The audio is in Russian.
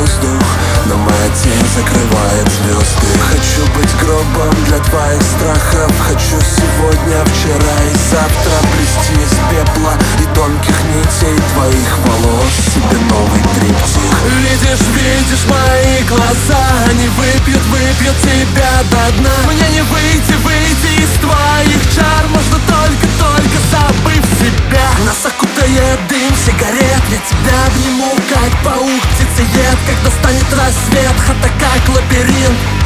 воздух, но моя тень закрывает звезды. Хочу быть гробом для твоих страхов. Хочу сегодня, вчера и завтра плести из пепла и тонких нитей твоих волос себе новый триптих. Видишь мои глаза, они выпьют тебя до дна. Мне не выйти из твоих чар. Можно только забыв себя. Нас окутает дым сигарет, я тебя обниму, как паук птицеед. Когда станет рассвет, хата как лабиринт.